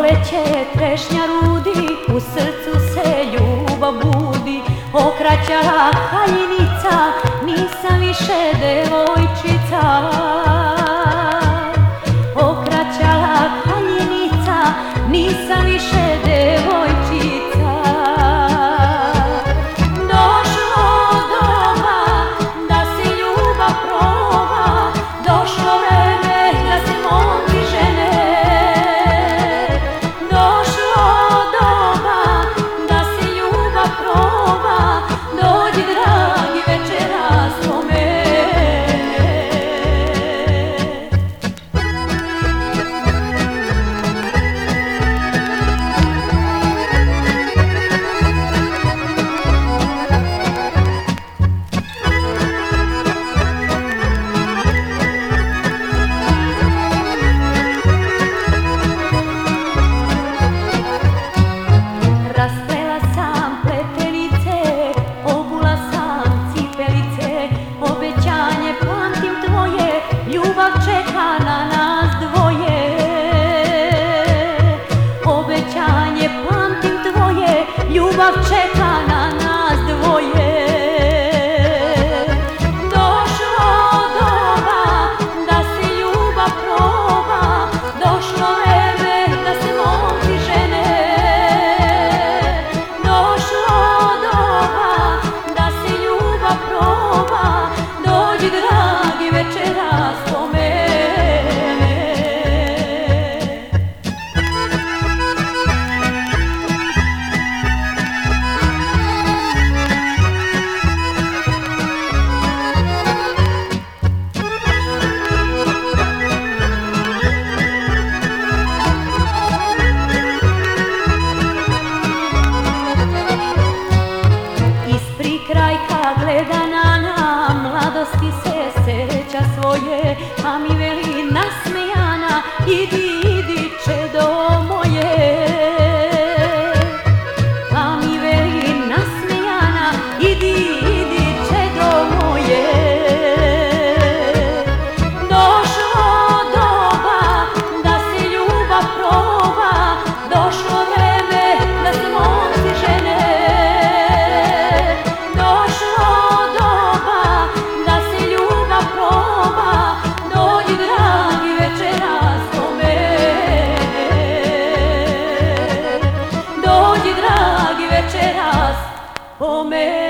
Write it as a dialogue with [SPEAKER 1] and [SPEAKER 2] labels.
[SPEAKER 1] proleće trešnja rudi, u srcu se ljubav budi. Okraćala haljinica, nisam više devojčica. Okraćala haljinica, nisam više devojčica. Došlo doba da se ljubav proba, došlo vreme da se momci žene. Došlo doba da se ljubav proba, dođi dragi večeras po mene. Rasplela sam pletenice, obula sam cipelice, obećanje pamtim tvoje, ljubav čeka na nas dvoje. Obećanje pamtim tvoje, ljubav čeka na nas dvoje. Došlo doba da se ljubav proba, došlo vreme da se momci žene. Došlo doba da se ljubav proba, dođi dragi večeras po mene. Iz prikrajka gleda na nam, mladosti se seća svoje, a mi veli nasmejana, idi, idi čedo moje. A mi veli nasmejana, idi, idi čedo moje. Došlo doba da se ljubav proba, došlo vreme da se momci žene. Došlo doba da se ljubav proba, dođi dragi večeras po mene. Dođi dragi večeras po mene.